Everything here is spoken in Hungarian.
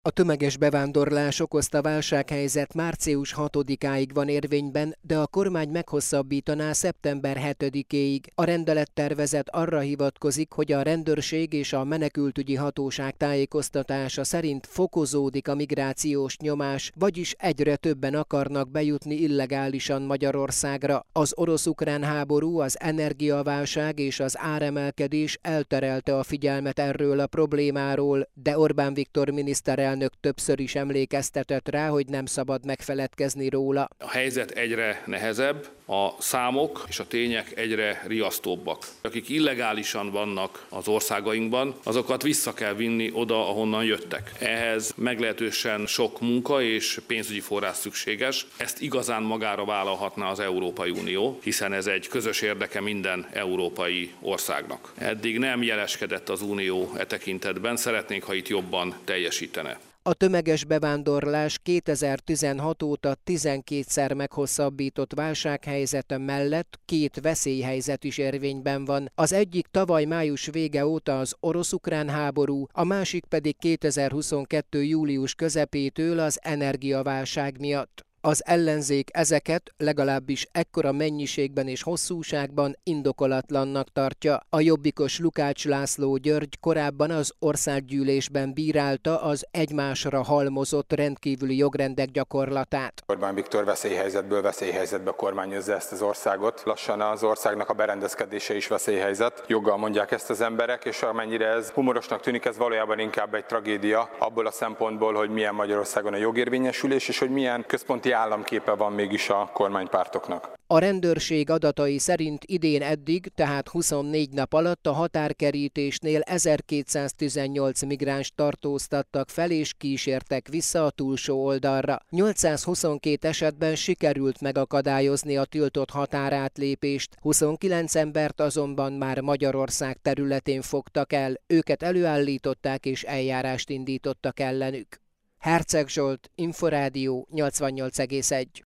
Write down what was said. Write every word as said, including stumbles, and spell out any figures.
A tömeges bevándorlás okozta válsághelyzet március hatodikáig van érvényben, de a kormány meghosszabbítaná szeptember hetedikéig. A rendelettervezet arra hivatkozik, hogy a rendőrség és a menekültügyi hatóság tájékoztatása szerint fokozódik a migrációs nyomás, vagyis egyre többen akarnak bejutni illegálisan Magyarországra. Az orosz-ukrán háború, az energiaválság és az áremelkedés elterelte a figyelmet erről a problémáról, de Orbán Viktor miniszterelnök elnök többször is emlékeztetett rá, hogy nem szabad megfeledkezni róla. A helyzet egyre nehezebb, a számok és a tények egyre riasztóbbak. Akik illegálisan vannak az országainkban, azokat vissza kell vinni oda, ahonnan jöttek. Ehhez meglehetősen sok munka és pénzügyi forrás szükséges. Ezt igazán magára vállalhatná az Európai Unió, hiszen ez egy közös érdeke minden európai országnak. Eddig nem jeleskedett az Unió e tekintetben, szeretnénk, ha itt jobban teljesítene. A tömeges bevándorlás kétezer-tizenhat óta tizenkétszer meghosszabbított válsághelyzete mellett két veszélyhelyzet is érvényben van. Az egyik tavaly május vége óta az orosz-ukrán háború, a másik pedig kétezer-huszonkettő július közepétől az energiaválság miatt. Az ellenzék ezeket legalábbis ekkora mennyiségben és hosszúságban indokolatlannak tartja. A jobbikos Lukács László György korábban az országgyűlésben bírálta az egymásra halmozott rendkívüli jogrendek gyakorlatát. Orbán Viktor veszélyhelyzetből veszélyhelyzetbe kormányozza ezt az országot. Lassan az országnak a berendezkedése is veszélyhelyzet. Joggal mondják ezt az emberek, és amennyire ez humorosnak tűnik, ez valójában inkább egy tragédia abból a szempontból, hogy milyen Magyarországon a jogérvényesülés, és hogy milyen központi államképe van mégis a kormánypártoknak. A rendőrség adatai szerint idén eddig, tehát huszonnégy nap alatt a határkerítésnél ezerkétszáztizennyolc migráns tartóztattak fel és kísértek vissza a túlsó oldalra. nyolcszázhuszonkét esetben sikerült megakadályozni a tiltott határátlépést, huszonkilenc embert azonban már Magyarország területén fogtak el, őket előállították és eljárást indítottak ellenük. Herceg Zsolt, Inforádió nyolcvannyolc egész egy.